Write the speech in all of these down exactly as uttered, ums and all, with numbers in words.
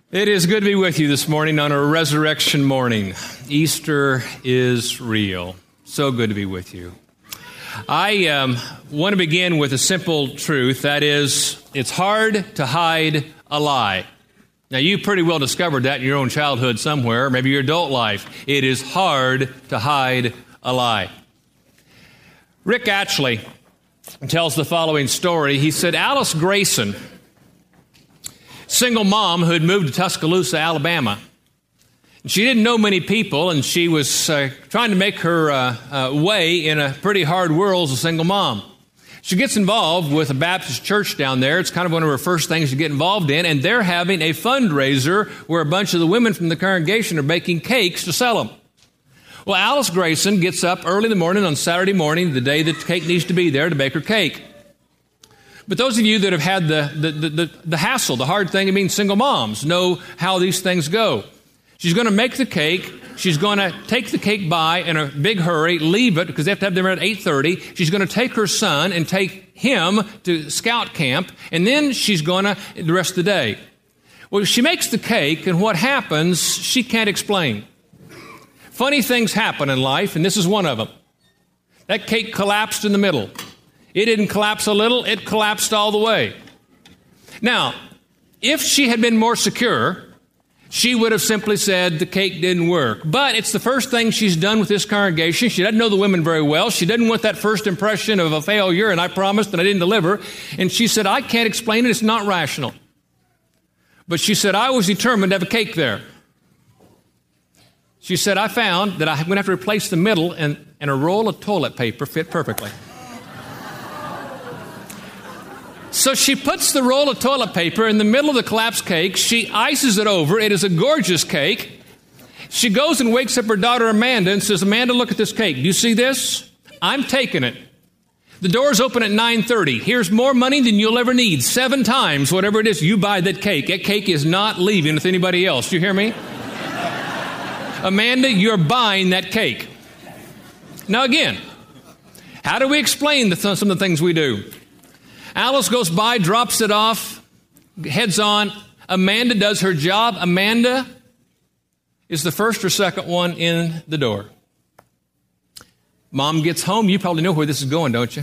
It is good to be with you this morning on a resurrection morning. Easter is real. So good to be with you. I um, want to begin with a simple truth. That is, it's hard to hide a lie. Now, you pretty well discovered that in your own childhood somewhere, maybe your adult life. It is hard to hide a lie. Rick Atchley tells the following story. He said, Alice Grayson, single mom who had moved to Tuscaloosa, Alabama. She didn't know many people, and she was uh, trying to make her uh, uh, way in a pretty hard world as a single mom. She gets involved with a Baptist church down there. It's kind of one of her first things to get involved in, and they're having a fundraiser where a bunch of the women from the congregation are baking cakes to sell them. Well, Alice Grayson gets up early in the morning on Saturday morning, the day that the cake needs to be there, to bake her cake. But those of you that have had the, the, the, the, the hassle, the hard thing of being single moms, know how these things go. She's going to make the cake. She's going to take the cake by in a big hurry, leave it, because they have to have them at eight thirty. She's going to take her son and take him to scout camp, and then she's going to the rest of the day. Well, she makes the cake, and what happens, she can't explain. Funny things happen in life, and this is one of them. That cake collapsed in the middle. It didn't collapse a little, it collapsed all the way. Now, if she had been more secure, she would have simply said the cake didn't work. But it's the first thing she's done with this congregation. She doesn't know the women very well. She didn't want that first impression of a failure, and I promised and I didn't deliver. And she said, I can't explain it, it's not rational. But she said, I was determined to have a cake there. She said, I found that I'm going to have to replace the middle, and, and a roll of toilet paper fit perfectly. So she puts the roll of toilet paper in the middle of the collapsed cake. She ices it over. It is a gorgeous cake. She goes and wakes up her daughter Amanda and says, Amanda, look at this cake. Do you see this? I'm taking it. The doors open at nine thirty. Here's more money than you'll ever need. Seven times, whatever it is, you buy that cake. That cake is not leaving with anybody else. Do you hear me? Amanda, you're buying that cake. Now again, how do we explain the th- some of the things we do? Alice goes by, drops it off, heads on. Amanda does her job. Amanda is the first or second one in the door. Mom gets home. You probably know where this is going, don't you?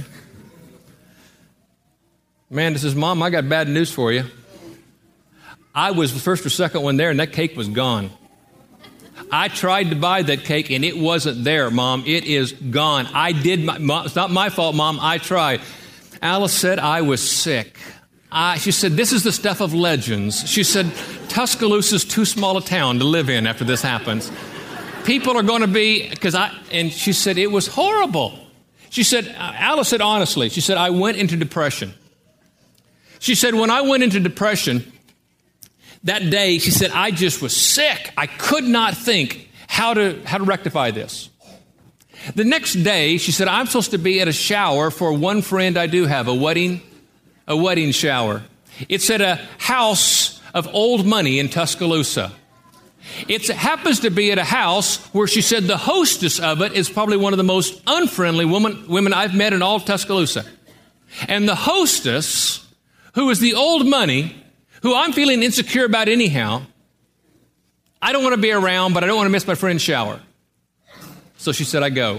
Amanda says, Mom, I got bad news for you. I was the first or second one there, and that cake was gone. I tried to buy that cake, and it wasn't there, Mom. It is gone. I did my, Mom, it's not my fault, Mom. I tried. Alice said, I was sick. I, she said, this is the stuff of legends. She said, Tuscaloosa's too small a town to live in after this happens. People are going to be, because I, and she said, it was horrible. She said, Alice said, honestly, she said, I went into depression. She said, when I went into depression, that day, she said, I just was sick. I could not think how to, how to rectify this. The next day, she said, I'm supposed to be at a shower for one friend I do have, a wedding, a wedding shower. It's at a house of old money in Tuscaloosa. It happens to be at a house where she said the hostess of it is probably one of the most unfriendly woman, women I've met in all of Tuscaloosa. And the hostess, who is the old money, who I'm feeling insecure about anyhow, I don't want to be around, but I don't want to miss my friend's shower. So she said, I go.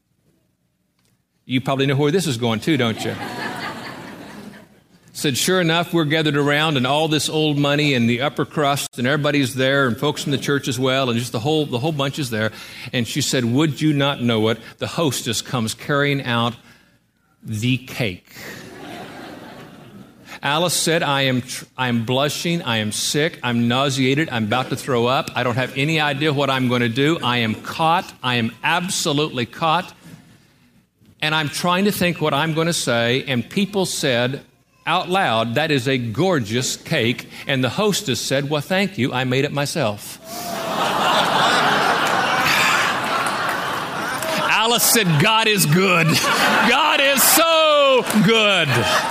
You probably know where this is going too, don't you? Said, sure enough, we're gathered around, and all this old money and the upper crust, and everybody's there, and folks from the church as well, and just the whole the whole bunch is there. And she said, would you not know it? The hostess comes carrying out the cake. Alice said, I am tr- I am blushing, I am sick, I'm nauseated, I'm about to throw up, I don't have any idea what I'm going to do, I am caught, I am absolutely caught, and I'm trying to think what I'm going to say, and people said out loud, that is a gorgeous cake, and the hostess said, well, thank you, I made it myself. Alice said, God is good. God is so good.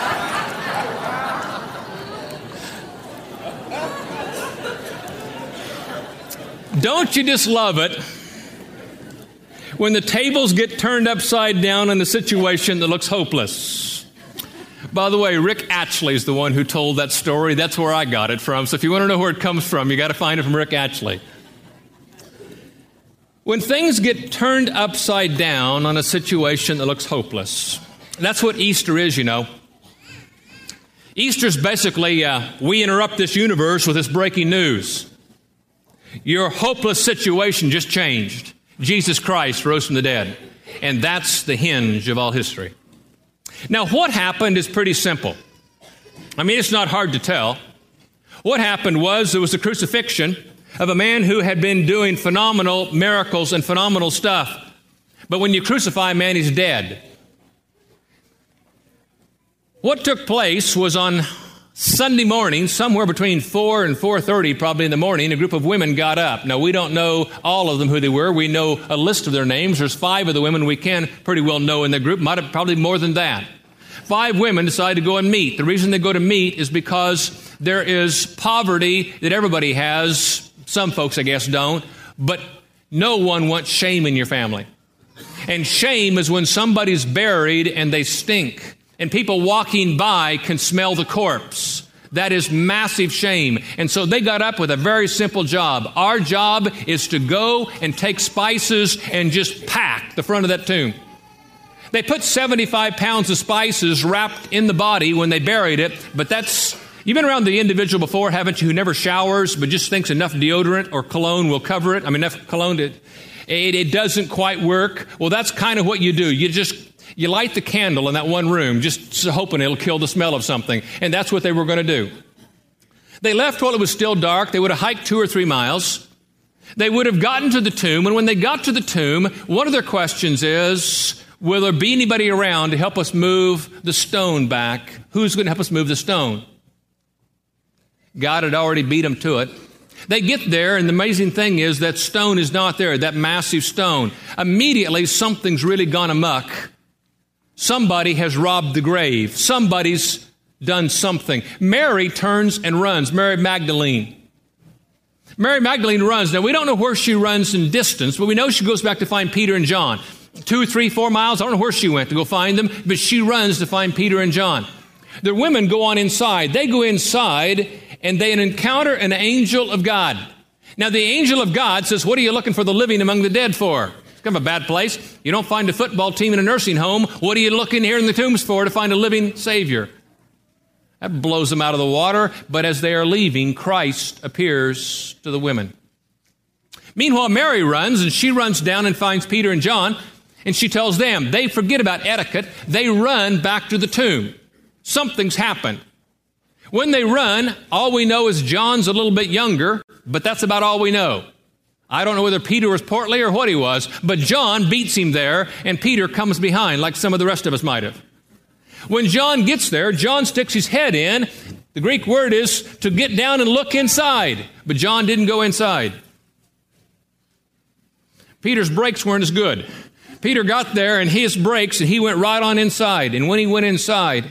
Don't you just love it when the tables get turned upside down in a situation that looks hopeless? By the way, Rick Atchley is the one who told that story. That's where I got it from. So if you want to know where it comes from, you got to find it from Rick Atchley. When things get turned upside down on a situation that looks hopeless, that's what Easter is, you know. Easter's basically, uh, we interrupt this universe with this breaking news. Your hopeless situation just changed. Jesus Christ rose from the dead. And that's the hinge of all history. Now, what happened is pretty simple. I mean, it's not hard to tell. What happened was there was the crucifixion of a man who had been doing phenomenal miracles and phenomenal stuff. But when you crucify a man, he's dead. What took place was on Sunday morning, somewhere between four and four thirty, probably in the morning, a group of women got up. Now, we don't know all of them who they were. We know a list of their names. There's five of the women we can pretty well know in the group, might have probably more than that. Five women decided to go and meet. The reason they go to meet is because there is poverty that everybody has. Some folks, I guess, don't. But no one wants shame in your family. And shame is when somebody's buried and they stink. And people walking by can smell the corpse. That is massive shame. And so they got up with a very simple job. Our job is to go and take spices and just pack the front of that tomb. They put seventy-five pounds of spices wrapped in the body when they buried it, but that's, you've been around the individual before, haven't you, who never showers, but just thinks enough deodorant or cologne will cover it? I mean, enough cologne, it, it, it doesn't quite work. Well, that's kind of what you do. You just You light the candle in that one room, just hoping it'll kill the smell of something. And that's what they were going to do. They left while it was still dark. They would have hiked two or three miles. They would have gotten to the tomb. And when they got to the tomb, one of their questions is, will there be anybody around to help us move the stone back? Who's going to help us move the stone? God had already beat them to it. They get there, and the amazing thing is that stone is not there, that massive stone. Immediately, something's really gone amok. Somebody has robbed the grave. Somebody's done something. Mary turns and runs. Mary Magdalene. Mary Magdalene runs. Now, we don't know where she runs in distance, but we know she goes back to find Peter and John. Two, three, four miles. I don't know where she went to go find them, but she runs to find Peter and John. The women go on inside. They go inside, and they encounter an angel of God. Now, the angel of God says, what are you looking for the living among the dead for? It's kind of a bad place. You don't find a football team in a nursing home. What are you looking here in the tombs for to find a living Savior? That blows them out of the water. But as they are leaving, Christ appears to the women. Meanwhile, Mary runs, and she runs down and finds Peter and John, and she tells them. They forget about etiquette. They run back to the tomb. Something's happened. When they run, all we know is John's a little bit younger, but that's about all we know. I don't know whether Peter was portly or what he was, but John beats him there, and Peter comes behind like some of the rest of us might have. When John gets there, John sticks his head in. The Greek word is to get down and look inside, but John didn't go inside. Peter's brakes weren't as good. Peter got there, and his brakes, and he went right on inside. And when he went inside,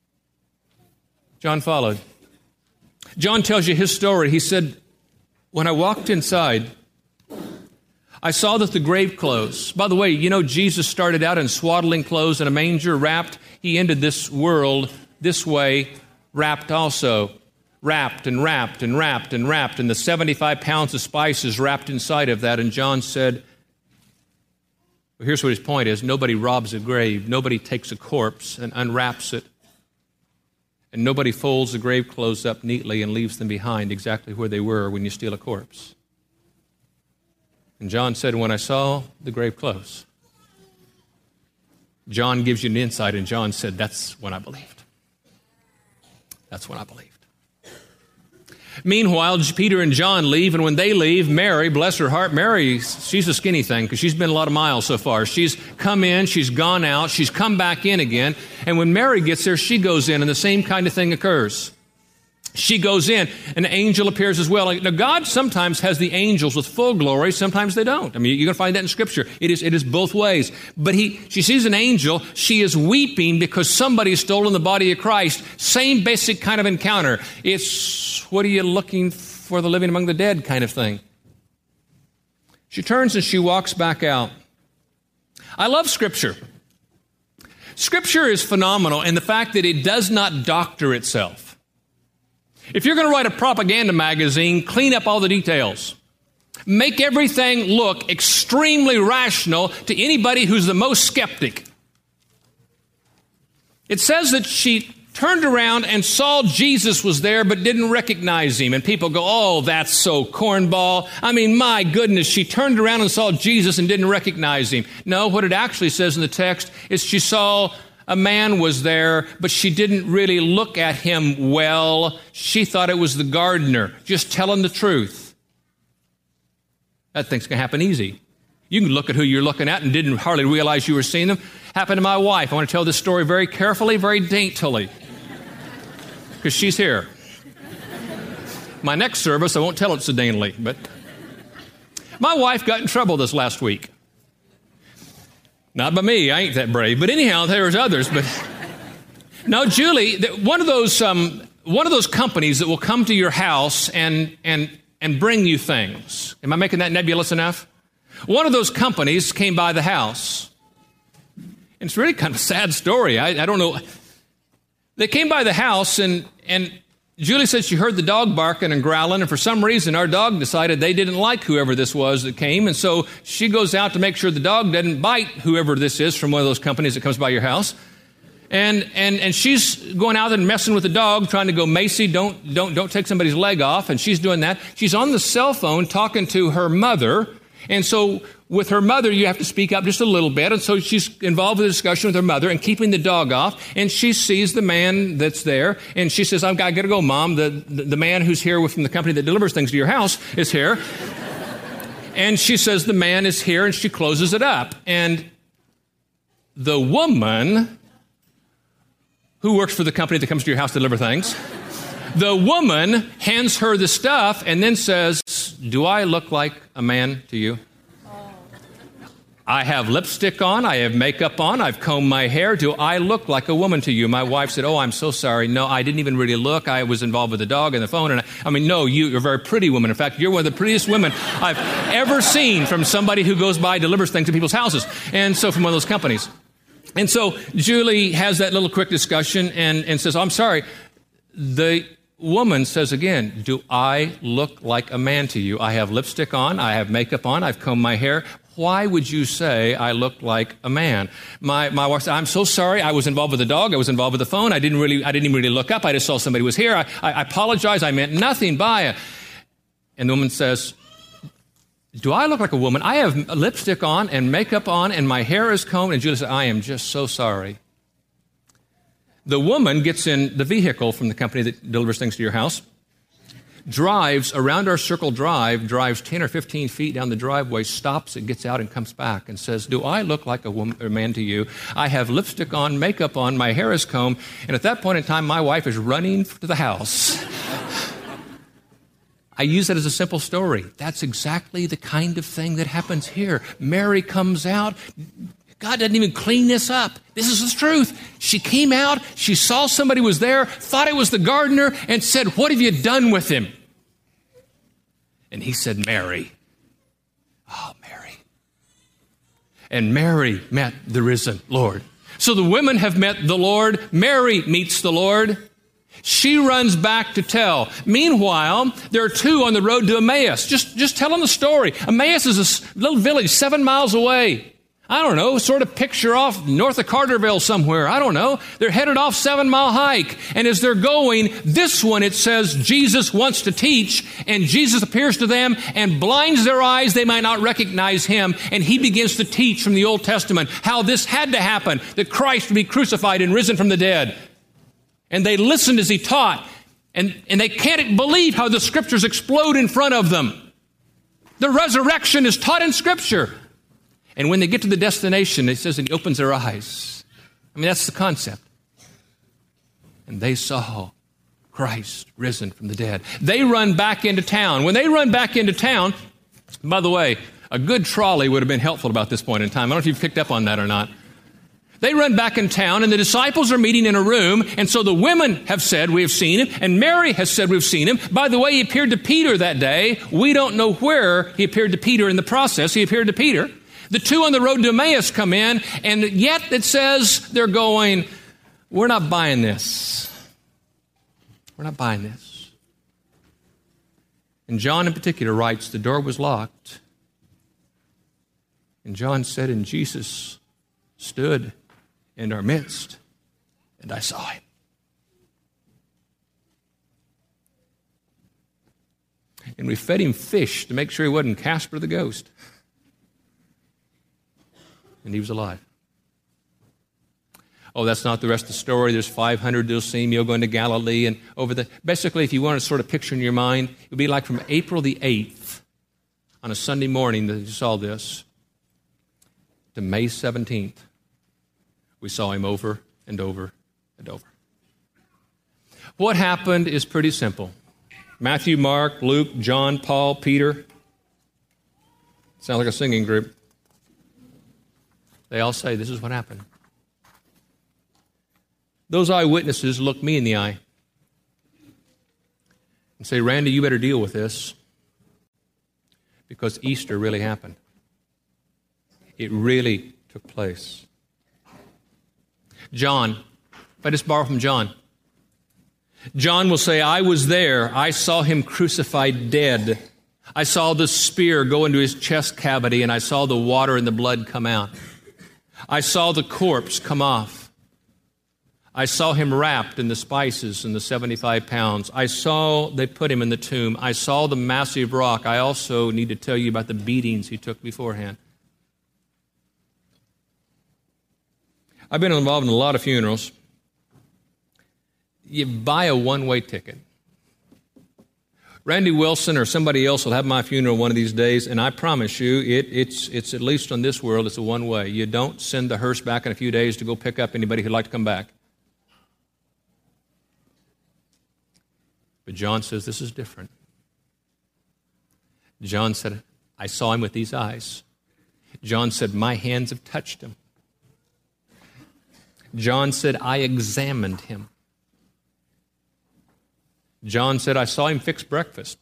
John followed. John tells you his story. He said, when I walked inside, I saw that the grave clothes. By the way, you know, Jesus started out in swaddling clothes and a manger wrapped. He ended this world this way, wrapped also. Wrapped and wrapped and wrapped and wrapped. And the seventy-five pounds of spices wrapped inside of that. And John said, well, here's what his point is. Nobody robs a grave. Nobody takes a corpse and unwraps it. And nobody folds the grave clothes up neatly and leaves them behind exactly where they were when you steal a corpse. And John said, when I saw the grave clothes, John gives you an insight, and John said, that's when I believed. That's when I believed. Meanwhile, Peter and John leave, and when they leave, Mary, bless her heart, Mary, she's a skinny thing because she's been a lot of miles so far. She's come in, she's gone out, she's come back in again, and when Mary gets there, she goes in, and the same kind of thing occurs. She goes in, an angel appears as well. Now, God sometimes has the angels with full glory. Sometimes they don't. I mean, you're going to find that in Scripture. It is, it is both ways. But he, she sees an angel. She is weeping because somebody has stolen the body of Christ. Same basic kind of encounter. It's, what are you looking for the living among the dead kind of thing. She turns and she walks back out. I love Scripture Scripture is phenomenal in the fact that it does not doctor itself. If you're going to write a propaganda magazine, clean up all the details. Make everything look extremely rational to anybody who's the most skeptic. It says that she turned around and saw Jesus was there but didn't recognize him. And people go, oh, that's so cornball. I mean, my goodness, she turned around and saw Jesus and didn't recognize him. No, what it actually says in the text is she saw a man was there, but she didn't really look at him well. She thought it was the gardener, just telling the truth. That thing's going to happen easy. You can look at who you're looking at and didn't hardly realize you were seeing them. Happened to my wife. I want to tell this story very carefully, very daintily, because she's here. My next service, I won't tell it so daintily, but my wife got in trouble this last week. Not by me. I ain't that brave. But anyhow, there's others. But now, Julie, one of those um, one of those companies that will come to your house and and and bring you things. Am I making that nebulous enough? One of those companies came by the house. And it's really kind of a sad story. I, I don't know. They came by the house, and, and Julie said she heard the dog barking and growling, and for some reason our dog decided they didn't like whoever this was that came, and so she goes out to make sure the dog doesn't bite whoever this is from one of those companies that comes by your house. And and and she's going out and messing with the dog, trying to go, Macy, don't don't don't take somebody's leg off. And she's doing that. She's on the cell phone talking to her mother. And so with her mother, you have to speak up just a little bit. And so she's involved in a discussion with her mother and keeping the dog off. And she sees the man that's there. And she says, I've got to go, Mom. The, the, the man who's here from the company that delivers things to your house is here. And she says, the man is here. And she closes it up. And the woman who works for the company that comes to your house to deliver things, the woman hands her the stuff and then says, do I look like a man to you? I have lipstick on, I have makeup on, I've combed my hair. Do I look like a woman to you? My wife said, oh, I'm so sorry. No, I didn't even really look. I was involved with the dog and the phone. And I, I mean, no, you, you're a very pretty woman. In fact, you're one of the prettiest women I've ever seen from somebody who goes by, delivers things to people's houses. And so from one of those companies. And so Julie has that little quick discussion and, and says, oh, I'm sorry. The woman says again, do I look like a man to you? I have lipstick on, I have makeup on, I've combed my hair. Why would you say I look like a man? My my wife said, I'm so sorry. I was involved with the dog. I was involved with the phone. I didn't really I didn't even really look up. I just saw somebody was here. I, I, I apologize. I meant nothing by it. And the woman says, do I look like a woman? I have lipstick on and makeup on and my hair is combed. And Julie said, I am just so sorry. The woman gets in the vehicle from the company that delivers things to your house, drives around our circle drive, drives ten or fifteen feet down the driveway, stops and gets out and comes back and says, do I look like a woman or a man to you? I have lipstick on, makeup on, my hair is combed. And at that point in time, my wife is running to the house. I use that as a simple story. That's exactly the kind of thing that happens here. Mary comes out. God doesn't even clean this up. This is the truth. She came out, she saw somebody was there, thought it was the gardener, and said, what have you done with him? And he said, Mary. Oh, Mary. And Mary met the risen Lord. So the women have met the Lord. Mary meets the Lord. She runs back to tell. Meanwhile, there are two on the road to Emmaus, just, just telling the story. Emmaus is a little village seven miles away. I don't know, sort of picture off north of Carterville somewhere. I don't know. They're headed off seven-mile hike. And as they're going, this one, it says, Jesus wants to teach. And Jesus appears to them and blinds their eyes. They might not recognize him. And he begins to teach from the Old Testament how this had to happen, that Christ would be crucified and risen from the dead. And they listened as he taught. And, and they can't believe how the Scriptures explode in front of them. The resurrection is taught in Scripture. And when they get to the destination, it says, and he opens their eyes. I mean, that's the concept. And they saw Christ risen from the dead. They run back into town. When they run back into town, by the way, a good trolley would have been helpful about this point in time. I don't know if you've picked up on that or not. They run back in town, and the disciples are meeting in a room, and so the women have said, we have seen him, and Mary has said, we've seen him. By the way, he appeared to Peter that day. We don't know where he appeared to Peter in the process. He appeared to Peter. The two on the road to Emmaus come in, and yet it says they're going, we're not buying this. We're not buying this. And John in particular writes, the door was locked. And John said, and Jesus stood in our midst, and I saw him. And we fed him fish to make sure he wasn't Casper the ghost. And he was alive. Oh, that's not the rest of the story. There's five hundred that'll see him. You'll go into Galilee. And over the, basically, if you want to sort of picture in your mind, it would be like from April the eighth, on a Sunday morning that you saw this, to May seventeenth. We saw him over and over and over. What happened is pretty simple. Matthew, Mark, Luke, John, Paul, Peter. Sound like a singing group. They all say this is what happened. Those eyewitnesses look me in the eye and say, Randy, you better deal with this because Easter really happened. It really took place. John, if I just borrow from John, John will say, I was there. I saw him crucified dead. I saw the spear go into his chest cavity, and I saw the water and the blood come out. I saw the corpse come off. I saw him wrapped in the spices and the seventy-five pounds. I saw they put him in the tomb. I saw the massive rock. I also need to tell you about the beatings he took beforehand. I've been involved in a lot of funerals. You buy a one-way ticket. Randy Wilson or somebody else will have my funeral one of these days, and I promise you, it, it's, it's at least on this world, it's a one-way. You don't send the hearse back in a few days to go pick up anybody who'd like to come back. But John says this is different. John said, I saw him with these eyes. John said, my hands have touched him. John said, I examined him. John said, I saw him fix breakfast.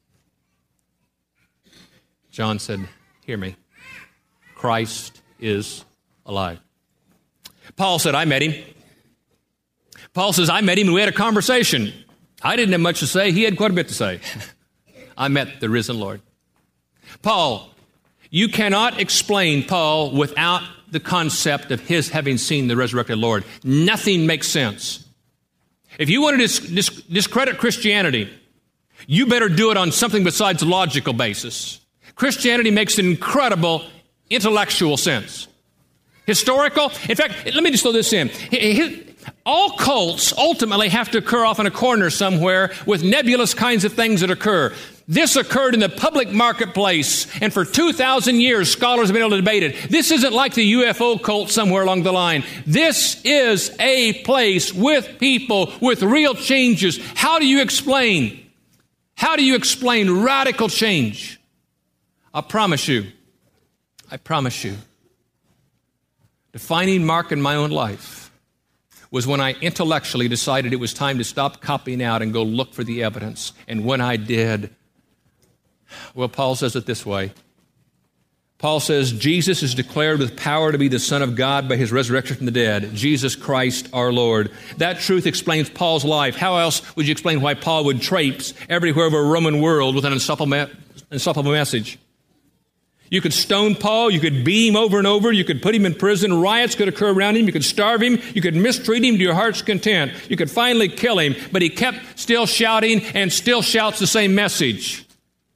John said, hear me. Christ is alive. Paul said, I met him. Paul says, I met him and we had a conversation. I didn't have much to say. He had quite a bit to say. I met the risen Lord. Paul, you cannot explain Paul without the concept of his having seen the resurrected Lord. Nothing makes sense. If you want to dis- dis- discredit Christianity, you better do it on something besides a logical basis. Christianity makes an incredible intellectual sense. Historical, in fact, let me just throw this in. All cults ultimately have to occur off in a corner somewhere with nebulous kinds of things that occur. This occurred in the public marketplace, and for two thousand years, scholars have been able to debate it. This isn't like the U F O cult somewhere along the line. This is a place with people, with real changes. How do you explain? How do you explain radical change? I promise you, I promise you, defining mark in my own life was when I intellectually decided it was time to stop copying out and go look for the evidence. And when I did, well, Paul says it this way. Paul says, Jesus is declared with power to be the Son of God by his resurrection from the dead, Jesus Christ our Lord. That truth explains Paul's life. How else would you explain why Paul would traipse everywhere over a Roman world with an insufferable message? You could stone Paul, you could beat him over and over, you could put him in prison, riots could occur around him, you could starve him, you could mistreat him to your heart's content, you could finally kill him, but he kept still shouting and still shouts the same message.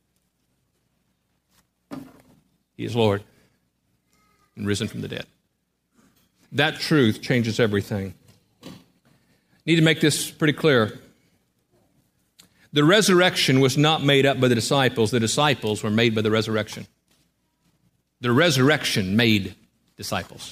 He is Lord and risen from the dead. That truth changes everything. Need to make this pretty clear. The resurrection was not made up by the disciples. The disciples were made by the resurrection. The resurrection made disciples.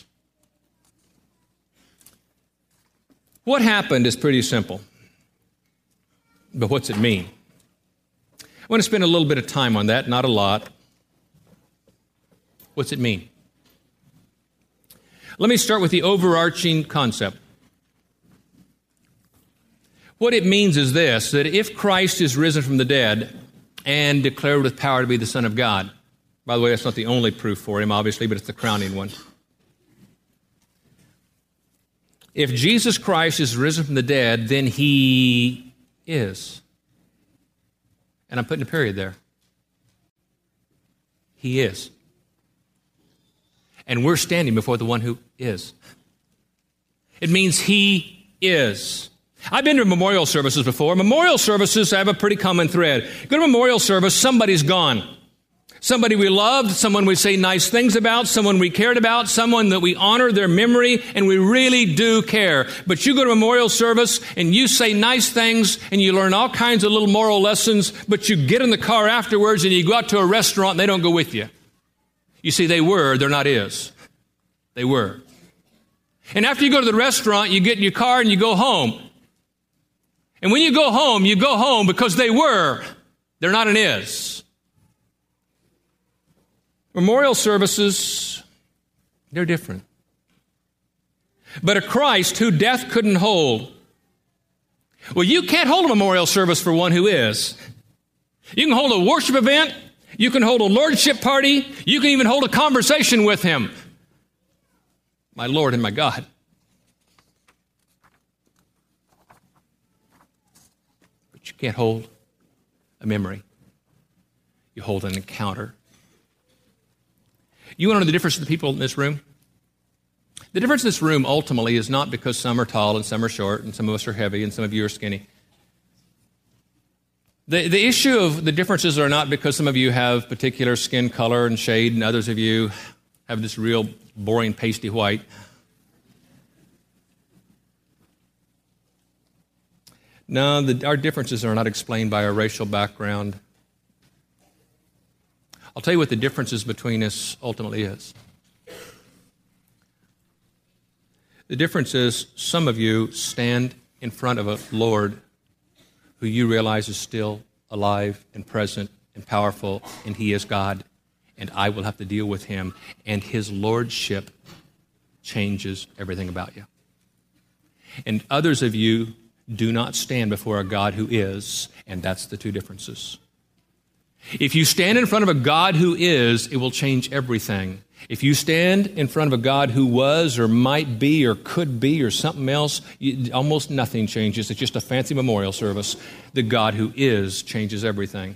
What happened is pretty simple. But what's it mean? I want to spend a little bit of time on that, not a lot. What's it mean? Let me start with the overarching concept. What it means is this, that if Christ is risen from the dead and declared with power to be the Son of God, By the way, that's not the only proof for him, obviously, but it's the crowning one. If Jesus Christ is risen from the dead, then he is. And I'm putting a period there. He is. And we're standing before the one who is. It means he is. I've been to memorial services before. Memorial services have a pretty common thread. You go to a memorial service, somebody's gone. Somebody we loved, someone we say nice things about, someone we cared about, someone that we honor their memory, and we really do care. But you go to a memorial service and you say nice things and you learn all kinds of little moral lessons, but you get in the car afterwards and you go out to a restaurant and they don't go with you. You see, they were, they're not is. They were. And after you go to the restaurant, you get in your car and you go home. And when you go home, you go home because they were, they're not an is. Memorial services, they're different. But a Christ who death couldn't hold. Well, you can't hold a memorial service for one who is. You can hold a worship event. You can hold a lordship party. You can even hold a conversation with him. My Lord and my God. But you can't hold a memory. You hold an encounter. You want to know the difference of the people in this room? The difference in this room ultimately is not because some are tall and some are short and some of us are heavy and some of you are skinny. The, the issue of the differences are not because some of you have particular skin color and shade and others of you have this real boring pasty white. No, the, our differences are not explained by our racial background. I'll tell you what the differences between us ultimately is. The difference is some of you stand in front of a Lord who you realize is still alive and present and powerful, and he is God, and I will have to deal with him, and his lordship changes everything about you. And others of you do not stand before a God who is, and that's the two differences. If you stand in front of a God who is, it will change everything. If you stand in front of a God who was or might be or could be or something else, you, almost nothing changes. It's just a fancy memorial service. The God who is changes everything.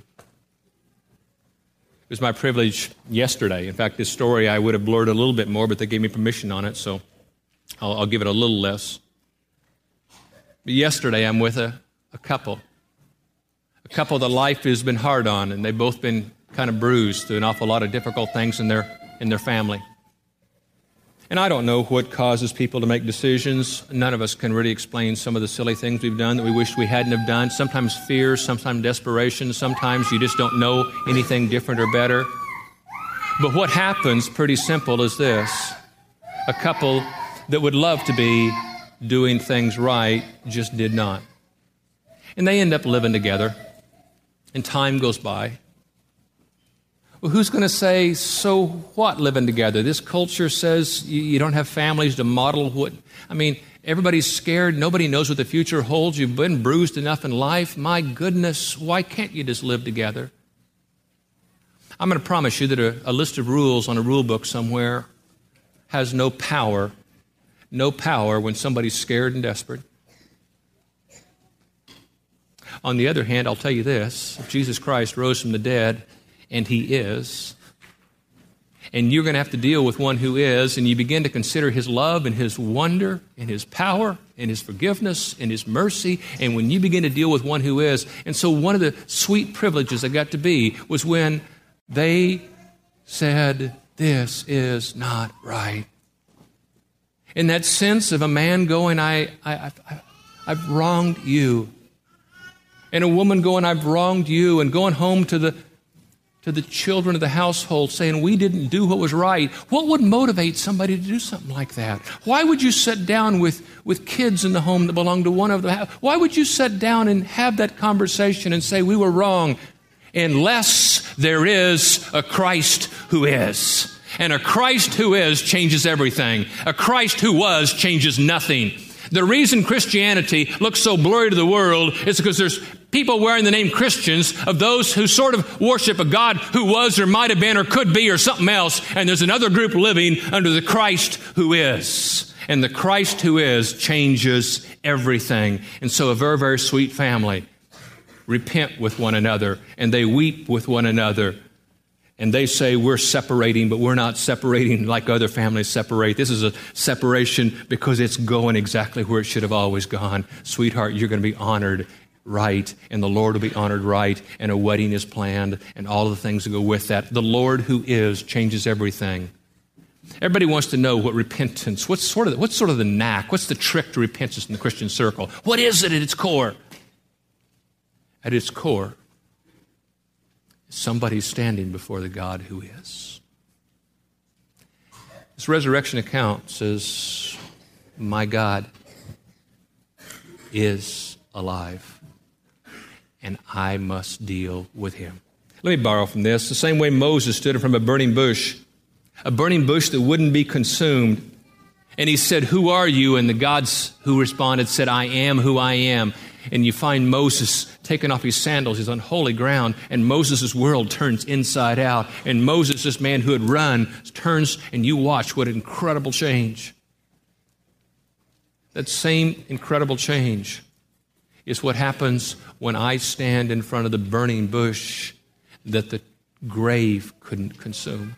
It was my privilege yesterday. In fact, this story I would have blurred a little bit more, but they gave me permission on it, so I'll, I'll give it a little less. But yesterday I'm with a, a couple. A couple that life has been hard on, and they've both been kind of bruised through an awful lot of difficult things in their in their family. And I don't know what causes people to make decisions. None of us can really explain some of the silly things we've done that we wish we hadn't have done. Sometimes fear, sometimes desperation, sometimes you just don't know anything different or better. But what happens, pretty simple, is this. A couple that would love to be doing things right just did not. And they end up living together. And time goes by. Well, who's going to say, so what, living together? This culture says you, you don't have families to model what... I mean, everybody's scared. Nobody knows what the future holds. You've been bruised enough in life. My goodness, why can't you just live together? I'm going to promise you that a, a list of rules on a rule book somewhere has no power, no power when somebody's scared and desperate. On the other hand, I'll tell you this. If Jesus Christ rose from the dead, and he is, and you're going to have to deal with one who is, and you begin to consider his love and his wonder and his power and his forgiveness and his mercy, and when you begin to deal with one who is, and so one of the sweet privileges I got to be was when they said, this is not right. In that sense of a man going, I, I, I, I've wronged you. And a woman going, I've wronged you, and going home to the to the children of the household saying, we didn't do what was right. What would motivate somebody to do something like that? Why would you sit down with, with kids in the home that belong to one of the... Why would you sit down and have that conversation and say, we were wrong? Unless there is a Christ who is. And a Christ who is changes everything. A Christ who was changes nothing. The reason Christianity looks so blurry to the world is because there's people wearing the name Christians, of those who sort of worship a God who was or might have been or could be or something else, and there's another group living under the Christ who is. And the Christ who is changes everything. And so a very, very sweet family repent with one another, and they weep with one another. And they say, we're separating, but we're not separating like other families separate. This is a separation because it's going exactly where it should have always gone. Sweetheart, you're going to be honored right, and the Lord will be honored right, and a wedding is planned, and all of the things that go with that. The Lord who is changes everything. Everybody wants to know what repentance, what's sort of, what's sort of the knack, what's the trick to repentance in the Christian circle? What is it at its core? At its core, somebody's standing before the God who is. This resurrection account says, my God is alive, and I must deal with him. Let me borrow from this. The same way Moses stood in front of a burning bush, a burning bush that wouldn't be consumed. And he said, who are you? And the gods who responded said, I am who I am. And you find Moses taking off his sandals. He's on holy ground. And Moses' world turns inside out. And Moses, this man who had run, turns, and you watch what an incredible change. That same incredible change is what happens when I stand in front of the burning bush that the grave couldn't consume.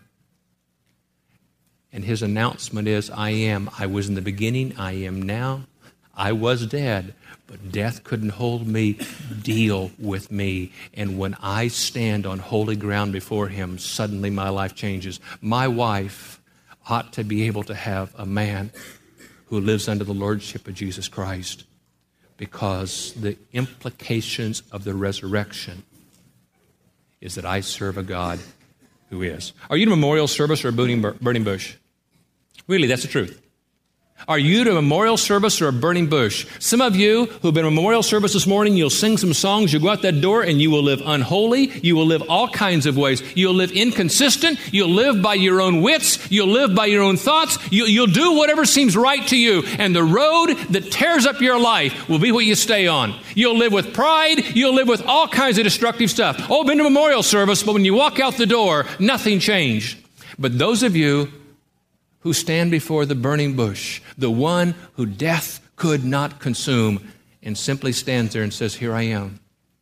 And his announcement is, I am. I was in the beginning. I am now. I was dead, but death couldn't hold me. Deal with me. And when I stand on holy ground before him, suddenly my life changes. My wife ought to be able to have a man who lives under the lordship of Jesus Christ, because the implications of the resurrection is that I serve a God who is. Are you in a memorial service or a burning bush? Really, that's the truth. Are you at a memorial service or a burning bush? Some of you who've been in a memorial service this morning, you'll sing some songs, you'll go out that door, and you will live unholy. You will live all kinds of ways. You'll live inconsistent. You'll live by your own wits. You'll live by your own thoughts. You, you'll do whatever seems right to you. And the road that tears up your life will be what you stay on. You'll live with pride. You'll live with all kinds of destructive stuff. Oh, I've been to a memorial service, but when you walk out the door, nothing changed. But those of you who stand before the burning bush, the one who death could not consume, and simply stands there and says, here I am.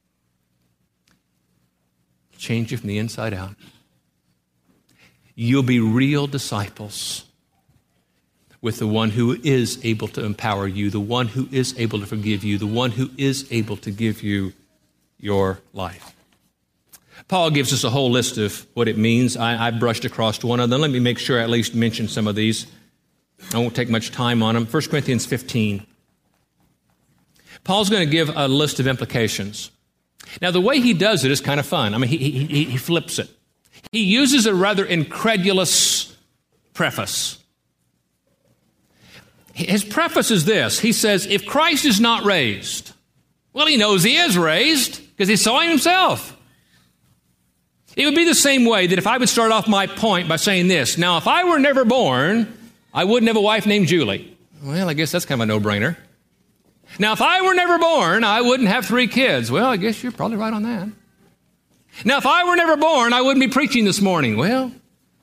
Change you from the inside out. You'll be real disciples with the one who is able to empower you, the one who is able to forgive you, the one who is able to give you your life. Paul gives us a whole list of what it means. I, I brushed across one of them. Let me make sure I at least mention some of these. I won't take much time on them. First Corinthians fifteen. Paul's going to give a list of implications. Now, the way he does it is kind of fun. I mean, he, he, he flips it. He uses a rather incredulous preface. His preface is this. He says, if Christ is not raised, well, he knows he is raised because he saw him himself. It would be the same way that if I would start off my point by saying this. Now, if I were never born, I wouldn't have a wife named Julie. Well, I guess that's kind of a no-brainer. Now, if I were never born, I wouldn't have three kids. Well, I guess you're probably right on that. Now, if I were never born, I wouldn't be preaching this morning. Well,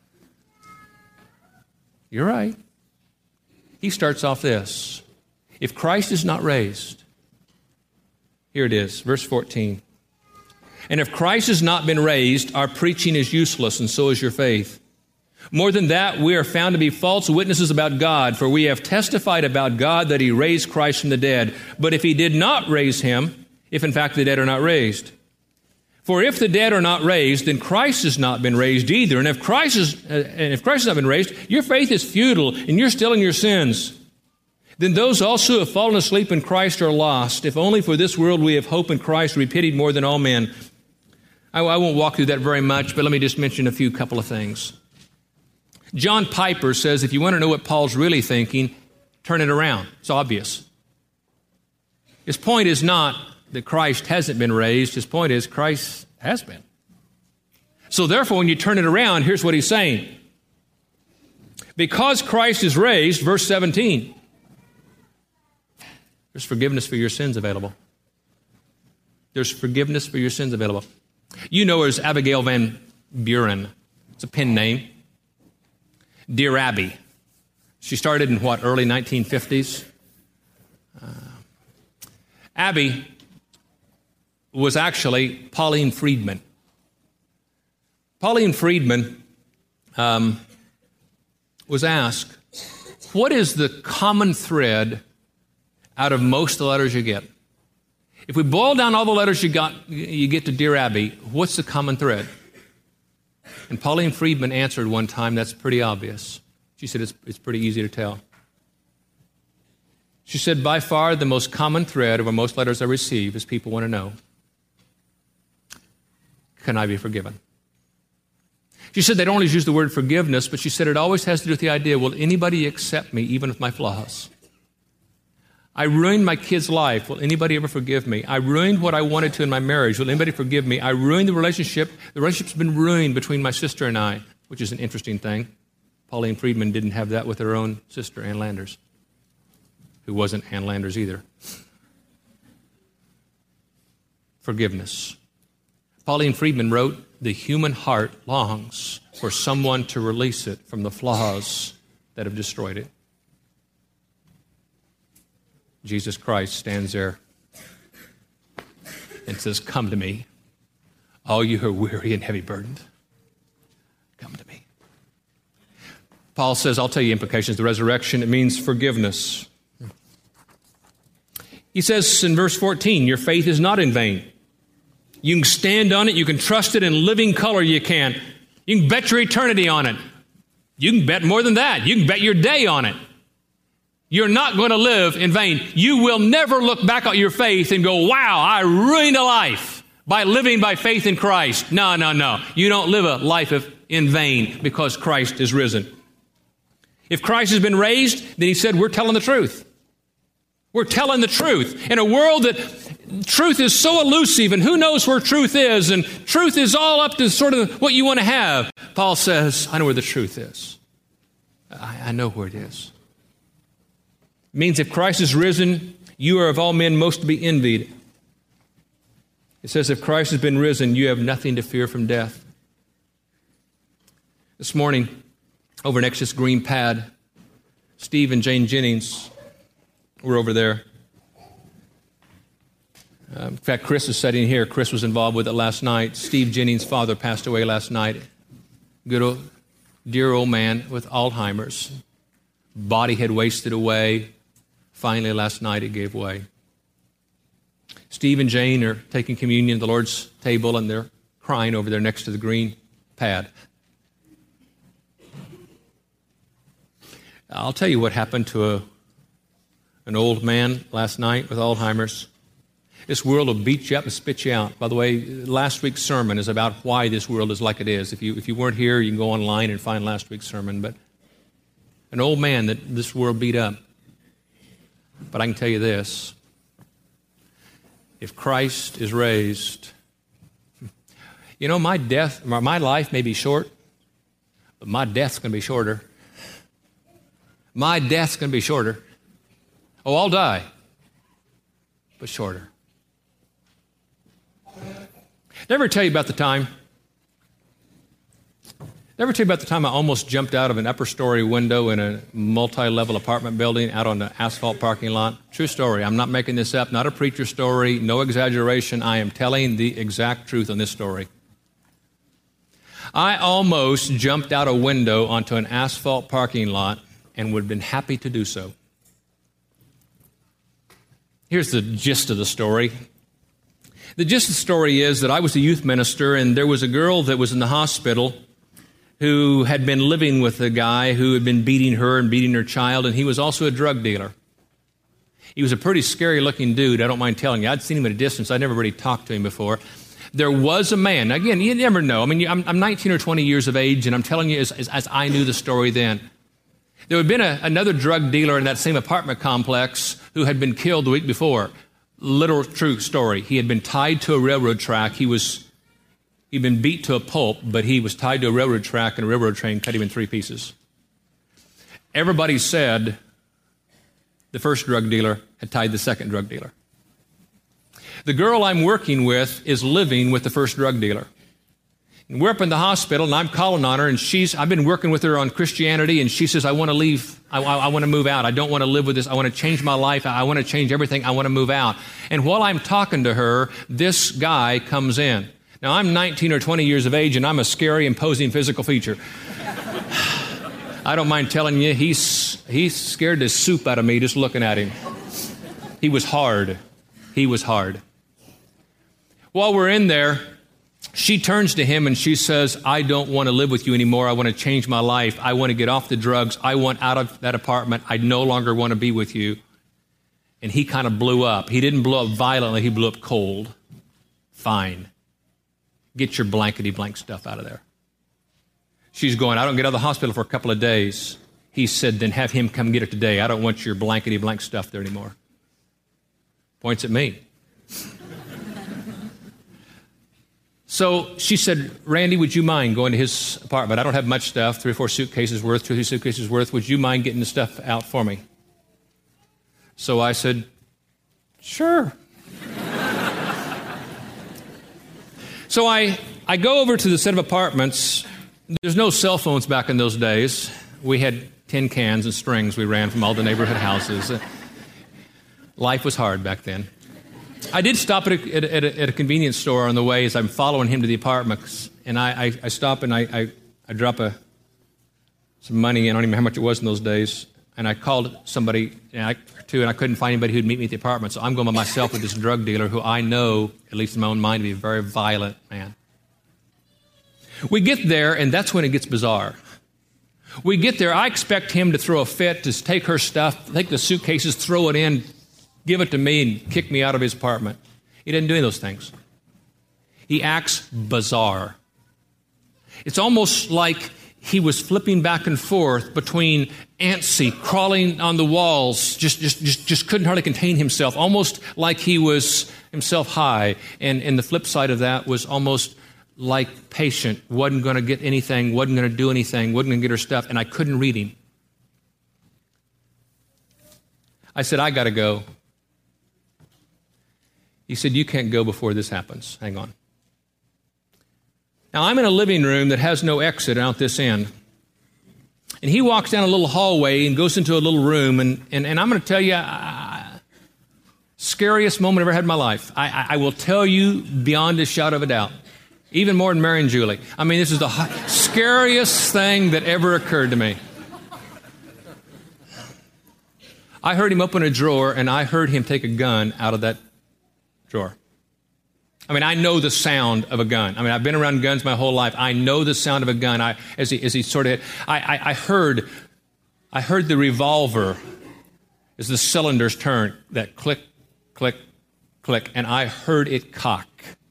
you're right. He starts off this. If Christ is not raised, here it is, verse fourteen. And if Christ has not been raised, our preaching is useless, and so is your faith. More than that, we are found to be false witnesses about God, for we have testified about God that he raised Christ from the dead. But if he did not raise him, if in fact the dead are not raised. For if the dead are not raised, then Christ has not been raised either. And if Christ is, uh, and if Christ has not been raised, your faith is futile, and you're still in your sins. Then those also who have fallen asleep in Christ are lost. If only for this world we have hope in Christ, to be pitied more than all men. I, I won't walk through that very much, but let me just mention a few couple of things. John Piper says if you want to know what Paul's really thinking, turn it around. It's obvious. His point is not that Christ hasn't been raised. His point is Christ has been. So therefore, when you turn it around, here's what he's saying. Because Christ is raised, verse seventeen, there's forgiveness for your sins available. There's forgiveness for your sins available. You know her as Abigail Van Buren. It's a pen name. Dear Abby. She started in what, early nineteen fifties? Uh, Abby was actually Pauline Friedman. Pauline Friedman um, was asked, what is the common thread out of most of the letters you get? If we boil down all the letters you got, you get to Dear Abby, what's the common thread? And Pauline Friedman answered one time, that's pretty obvious. She said, it's, it's pretty easy to tell. She said, by far the most common thread of most letters I receive is people want to know, can I be forgiven? She said they don't always use the word forgiveness, but she said it always has to do with the idea, will anybody accept me even with my flaws? I ruined my kid's life. Will anybody ever forgive me? I ruined what I wanted to in my marriage. Will anybody forgive me? I ruined the relationship. The relationship's been ruined between my sister and I, which is an interesting thing. Pauline Friedman didn't have that with her own sister, Ann Landers, who wasn't Ann Landers either. Forgiveness. Pauline Friedman wrote, the human heart longs for someone to release it from the flaws that have destroyed it. Jesus Christ stands there and says, come to me, all you who are weary and heavy burdened, come to me. Paul says, I'll tell you implications of the resurrection. It means forgiveness. He says in verse fourteen, your faith is not in vain. You can stand on it. You can trust it in living color. You can. You can bet your eternity on it. You can bet more than that. You can bet your day on it. You're not going to live in vain. You will never look back at your faith and go, wow, I ruined a life by living by faith in Christ. No, no, no. You don't live a life of, in vain because Christ is risen. If Christ has been raised, then he said, we're telling the truth. We're telling the truth. In a world that truth is so elusive and who knows where truth is, and truth is all up to sort of what you want to have, Paul says, I know where the truth is. I, I know where it is. It means if Christ is risen, you are of all men most to be envied. It says if Christ has been risen, you have nothing to fear from death. This morning, over next to this green pad, Steve and Jane Jennings were over there. Uh, in fact, Chris is sitting here. Chris was involved with it last night. Steve Jennings' father passed away last night. Good old, dear old man with Alzheimer's. Body had wasted away. Finally, last night it gave way. Steve and Jane are taking communion at the Lord's table, and they're crying over there next to the green pad. I'll tell you what happened to a, an old man last night with Alzheimer's. This world will beat you up and spit you out. By the way, last week's sermon is about why this world is like it is. If you, if you weren't here, you can go online and find last week's sermon. But an old man that this world beat up. But I can tell you this. If Christ is raised, you know, my death, my life may be short, but my death's going to be shorter. My death's going to be shorter. Oh, I'll die, but shorter. Did I ever tell you about the time? Did I ever tell you about the time I almost jumped out of an upper story window in a multi-level apartment building out on the asphalt parking lot? True story. I'm not making this up. Not a preacher story. No exaggeration. I am telling the exact truth on this story. I almost jumped out a window onto an asphalt parking lot and would have been happy to do so. Here's the gist of the story. The gist of the story is that I was a youth minister, and there was a girl that was in the hospital who had been living with a guy who had been beating her and beating her child, and he was also a drug dealer. He was a pretty scary-looking dude, I don't mind telling you. I'd seen him at a distance. I'd never really talked to him before. There was a man. Again, you never know. I mean, I'm, I'm nineteen or twenty years of age, and I'm telling you as, as, as I knew the story then. There had been a, another drug dealer in that same apartment complex who had been killed the week before. Literal true story. He had been tied to a railroad track. He was, he'd been beat to a pulp, but he was tied to a railroad track, and a railroad train cut him in three pieces. Everybody said the first drug dealer had tied the second drug dealer. The girl I'm working with is living with the first drug dealer. And we're up in the hospital, and I'm calling on her, and she's, I've been working with her on Christianity, and she says, I want to leave. I, I, I want to move out. I don't want to live with this. I want to change my life. I, I want to change everything. I want to move out. And while I'm talking to her, this guy comes in. Now, I'm nineteen or twenty years of age, and I'm a scary, imposing physical feature. I don't mind telling you, he's, he scared the soup out of me just looking at him. He was hard. He was hard. While we're in there, she turns to him and she says, I don't want to live with you anymore. I want to change my life. I want to get off the drugs. I want out of that apartment. I no longer want to be with you. And he kind of blew up. He didn't blow up violently. He blew up cold. Fine. Get your blankety blank stuff out of there. She's going, I don't get out of the hospital for a couple of days. He said, then have him come get it today. I don't want your blankety blank stuff there anymore. Points at me. So she said, Randy, would you mind going to his apartment? I don't have much stuff, three or four suitcases worth, two or three suitcases worth. Would you mind getting the stuff out for me? So I said, sure. So I, I go over to the set of apartments. There's no cell phones back in those days. We had tin cans and strings we ran from all the neighborhood houses. Life was hard back then. I did stop at a, at, a, at a convenience store on the way as I'm following him to the apartments, and I, I, I stop and I, I, I drop a, some money, and I don't even know how much it was in those days, and I called somebody and I, too, and I couldn't find anybody who'd meet me at the apartment, so I'm going by myself with this drug dealer who I know, at least in my own mind, to be a very violent man. We get there, and that's when it gets bizarre. We get there, I expect him to throw a fit, to take her stuff, take the suitcases, throw it in, give it to me, and kick me out of his apartment. He didn't do any of those things. He acts bizarre. It's almost like he was flipping back and forth between antsy, crawling on the walls, just, just, just, just couldn't hardly contain himself, almost like he was himself high. And, and the flip side of that was almost like patient, wasn't going to get anything, wasn't going to do anything, wasn't going to get her stuff, and I couldn't read him. I said, I got to go. He said, you can't go before this happens. Hang on. Now, I'm in a living room that has no exit out this end. And he walks down a little hallway and goes into a little room. And, and, and I'm going to tell you, uh, scariest moment I've ever had in my life. I, I, I will tell you beyond a shadow of a doubt. Even more than Mary and Julie. I mean, this is the scariest thing that ever occurred to me. I heard him open a drawer, and I heard him take a gun out of that drawer. I mean, I know the sound of a gun. I mean, I've been around guns my whole life. I know the sound of a gun. I, as he, as he sort of, I, I, I heard, I heard the revolver as the cylinders turned, that click, click, click, and I heard it cock.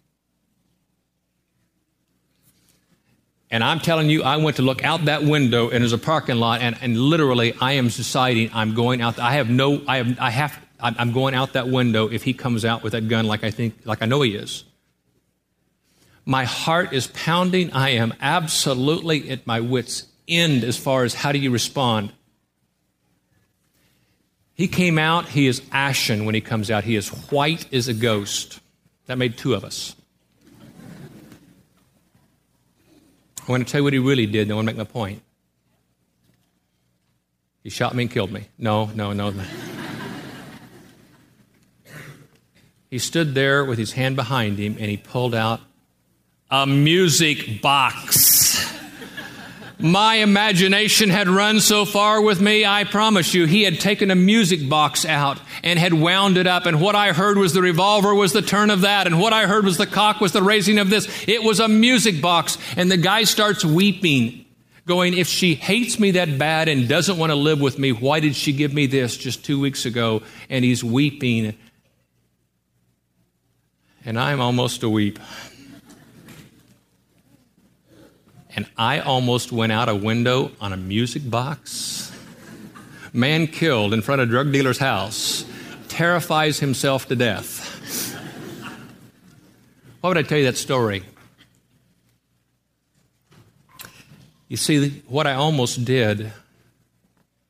And I'm telling you, I went to look out that window, and there's a parking lot, and, and literally, I am deciding I'm going out. I have no, I have, I have. I'm going out that window if he comes out with that gun like I think, like I know he is. My heart is pounding. I am absolutely at my wit's end as far as how do you respond. He came out. He is ashen when he comes out. He is white as a ghost. That made two of us. I want to tell you what he really did, and I want to make my point. He shot me and killed me. No, no, no. He stood there with his hand behind him, and he pulled out a music box. My imagination had run so far with me, I promise you, he had taken a music box out and had wound it up, and what I heard was the revolver was the turn of that, and what I heard was the cock was the raising of this. It was a music box, and the guy starts weeping, going, if she hates me that bad and doesn't want to live with me, why did she give me this just two weeks ago? And he's weeping. And I'm almost a weep. And I almost went out a window on a music box. Man killed in front of a drug dealer's house. Terrifies himself to death. Why would I tell you that story? You see, what I almost did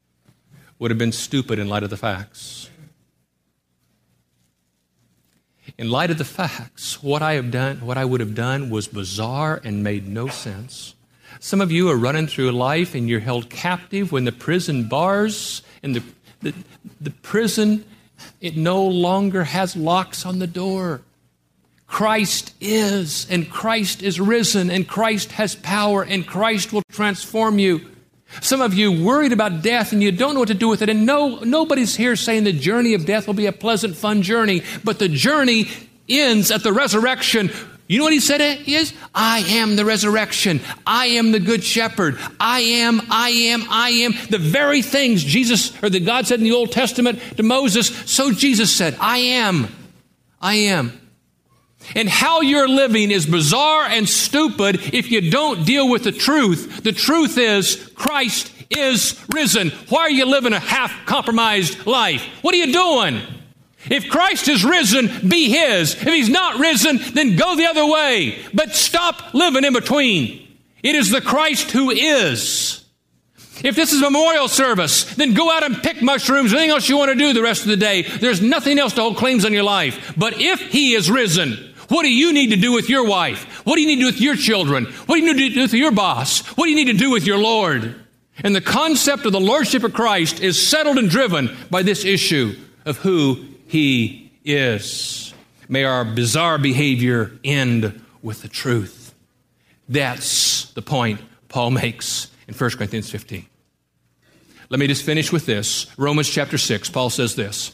would have been stupid in light of the facts. in light of the facts, what I have done, what I would have done was bizarre and made no sense. Some of you are running through life and you're held captive when the prison bars and the, the, the prison, it no longer has locks on the door. Christ is, and Christ is risen, and Christ has power, and Christ will transform you. Some of you worried about death and you don't know what to do with it. And no, nobody's here saying the journey of death will be a pleasant, fun journey. But the journey ends at the resurrection. You know what he said it is? I am the resurrection. I am the good shepherd. I am, I am, I am. The very things Jesus, or that God said in the Old Testament to Moses, so Jesus said, I am, I am. And how you're living is bizarre and stupid if you don't deal with the truth. The truth is Christ is risen. Why are you living a half-compromised life? What are you doing? If Christ is risen, be His. If He's not risen, then go the other way. But stop living in between. It is the Christ who is. If this is a memorial service, then go out and pick mushrooms, anything else you want to do the rest of the day. There's nothing else to hold claims on your life. But if He is risen, what do you need to do with your wife? What do you need to do with your children? What do you need to do with your boss? What do you need to do with your Lord? And the concept of the Lordship of Christ is settled and driven by this issue of who He is. May our bizarre behavior end with the truth. That's the point Paul makes in First Corinthians fifteen. Let me just finish with this. Romans chapter six, Paul says this.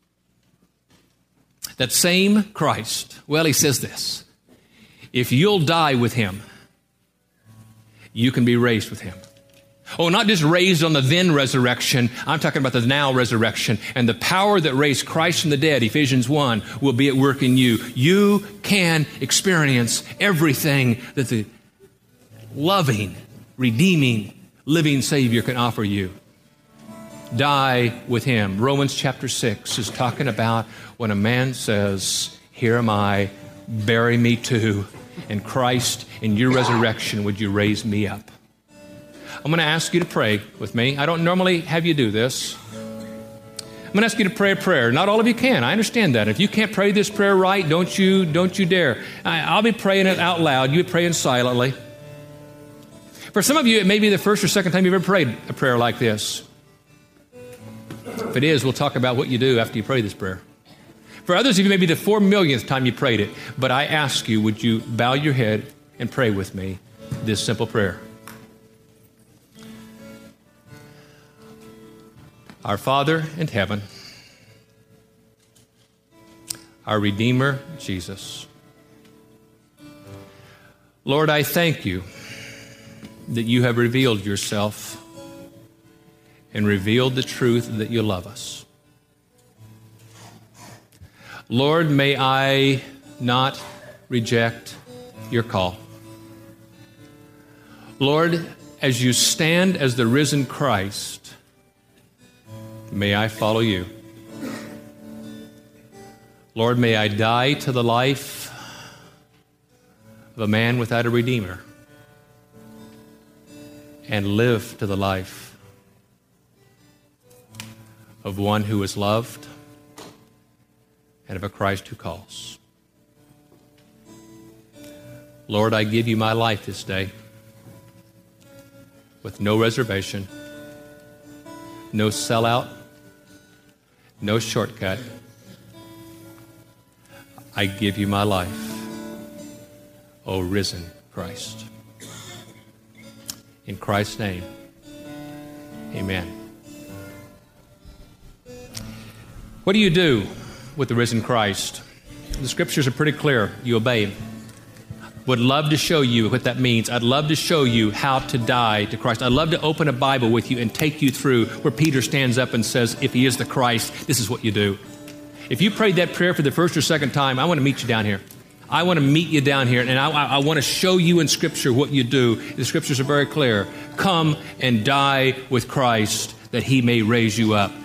That same Christ, well, he says this. If you'll die with Him, you can be raised with Him. Oh, not just raised on the then resurrection. I'm talking about the now resurrection. And the power that raised Christ from the dead, Ephesians one, will be at work in you. You can experience everything that the loving, redeeming, living Savior can offer you. Die with Him. Romans chapter six is talking about when a man says, here am I, bury me too, and Christ, in your resurrection, would you raise me up? I'm going to ask you to pray with me. I don't normally have you do this. I'm going to ask you to pray a prayer. Not all of you can. I understand that. If you can't pray this prayer right, don't you, don't you dare. I, I'll be praying it out loud. You be praying silently. For some of you, it may be the first or second time you've ever prayed a prayer like this. If it is, we'll talk about what you do after you pray this prayer. For others of you, maybe the four millionth time you prayed it. But I ask you, would you bow your head and pray with me this simple prayer? Our Father in heaven, our Redeemer, Jesus. Lord, I thank you that you have revealed yourself and revealed the truth that you love us. Lord, may I not reject your call. Lord, as you stand as the risen Christ, may I follow you. Lord, may I die to the life of a man without a Redeemer and live to the life of one who is loved and of a Christ who calls. Lord, I give you my life this day with no reservation, no sellout, no shortcut. I give you my life, O risen Christ. In Christ's name, amen. What do you do with the risen Christ? The scriptures are pretty clear. You obey Him. Would love to show you what that means. I'd love to show you how to die to Christ. I'd love to open a Bible with you and take you through where Peter stands up and says, if He is the Christ, this is what you do. If you prayed that prayer for the first or second time, I want to meet you down here. I want to meet you down here, and I, I, I want to show you in Scripture what you do. The Scriptures are very clear. Come and die with Christ that He may raise you up.